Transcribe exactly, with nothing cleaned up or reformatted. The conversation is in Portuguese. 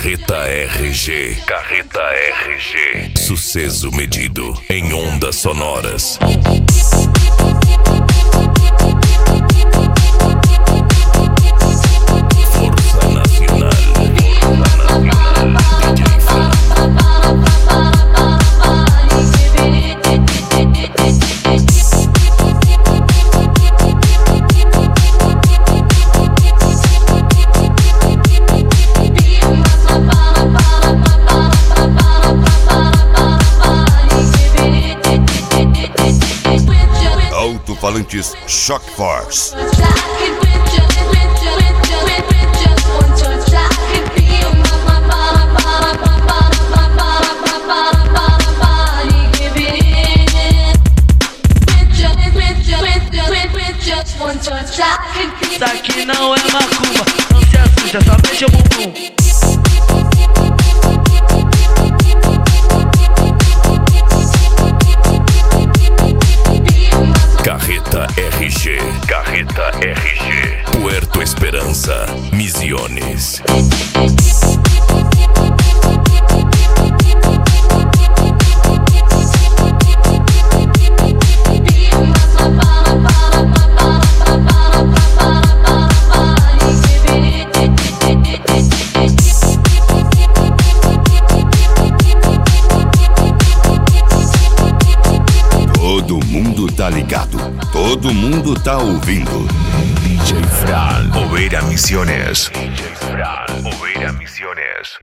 Carreta R G. Carreta R G. Sucesso medido em ondas sonoras. Força Nacional. Força Nacional. D J Fran. Alto-falantes Shock Force. Isso aqui não é macumba, não se assusta, só mexe o bumbum. Carreta R G. Carreta R G. Puerto Esperança, Misiones. Todo mundo tá ligado, todo mundo tá ouvindo. D J Fran. Oveira Misiones. D J Fran. Oveira Misiones.